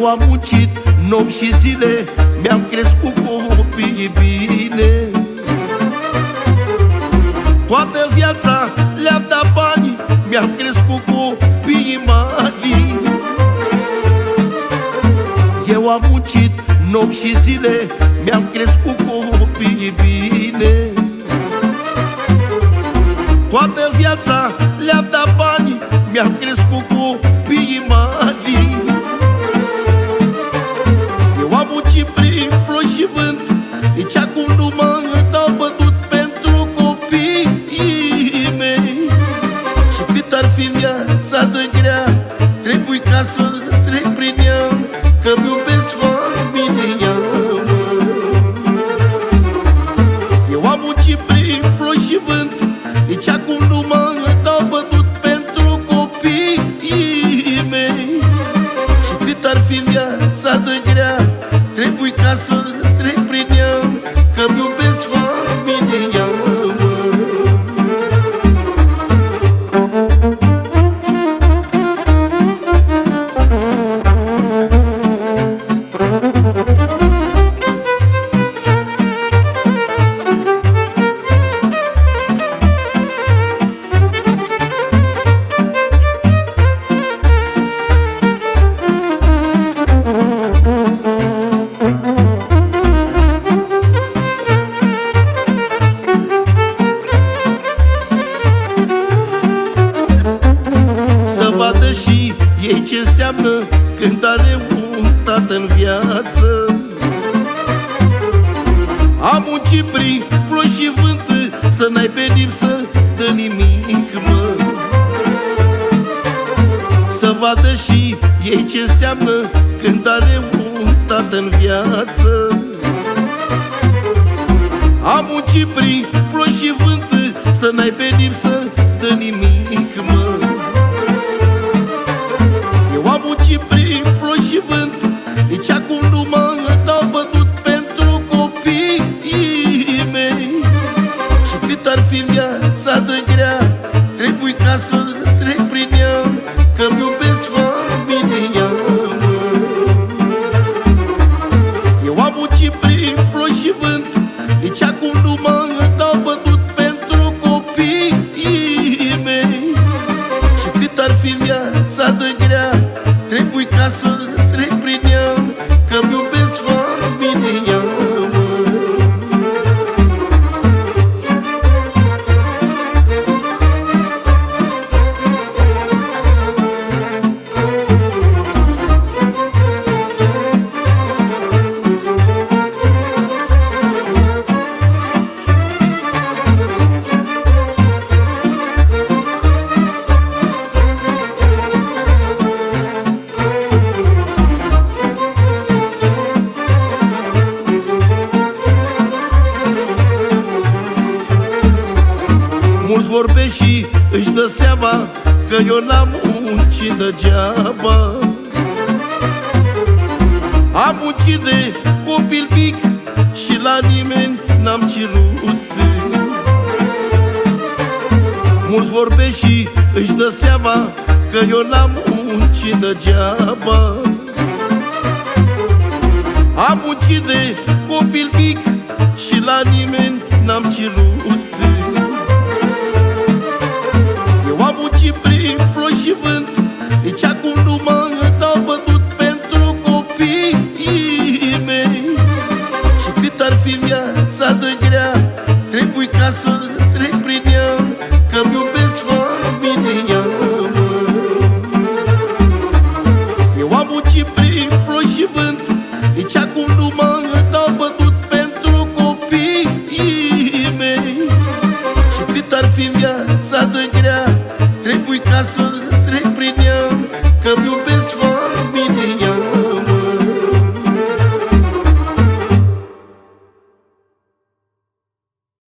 Eu am muncit nopți și zile, mi-am crescut copiii bine. Toată viața le-am dat bani, mi-am crescut copiii mari. Eu am muncit nopți și zile, mi-am crescut copiii bine. Toată viața le-am dat bani, mi-am crescut copiii mari. Eu am muncit prin plopi și vânt, nici acum nu mă dau bătut pentru copiii mei. Și cât ar fi viața de grea, trebuie ca să trec prin ea, că-mi iubesc familia. Eu am muncit prin plopi și vânt, nici acum nu mă dau bătut pentru copiii mei. Și cât ar fi viața de grea, trebuie ca să trec prin ea, că-mi iubesc familia. Să vadă și ei ce înseamnă când are un tată în viață. Am muncit prin plopi și vânt, să n-ai pe lipsă de nimic, mă. Să vadă și ei ce înseamnă când are un tată în viață. Am muncit prin plopi și vânt, să n-ai pe lipsă de nimic, mă. Eu am muncit prin plopi și vânt, nici acum nu mă dau bătut pentru copiii mei. Și cât ar fi viața de grea, trebuie ca să trec prin ea, că-mi iubesc familia. Eu am muncit prin plopi și vânt, nici acum nu mă dau bătut pentru copiii mei. Și cât ar fi viața de grea, trebuie ca să trec prin ea, că-mi iubesc familia. Mulți vorbesc și își dă seama că eu n-am muncit degeaba. Am muncit de copil mic și la nimeni n-am cerut. Mulți vorbesc și își dă seama că eu n-am muncit degeaba. Am muncit de copil mic și la nimeni n-am cerut. Eu am muncit prin plopi și vânt, nici acum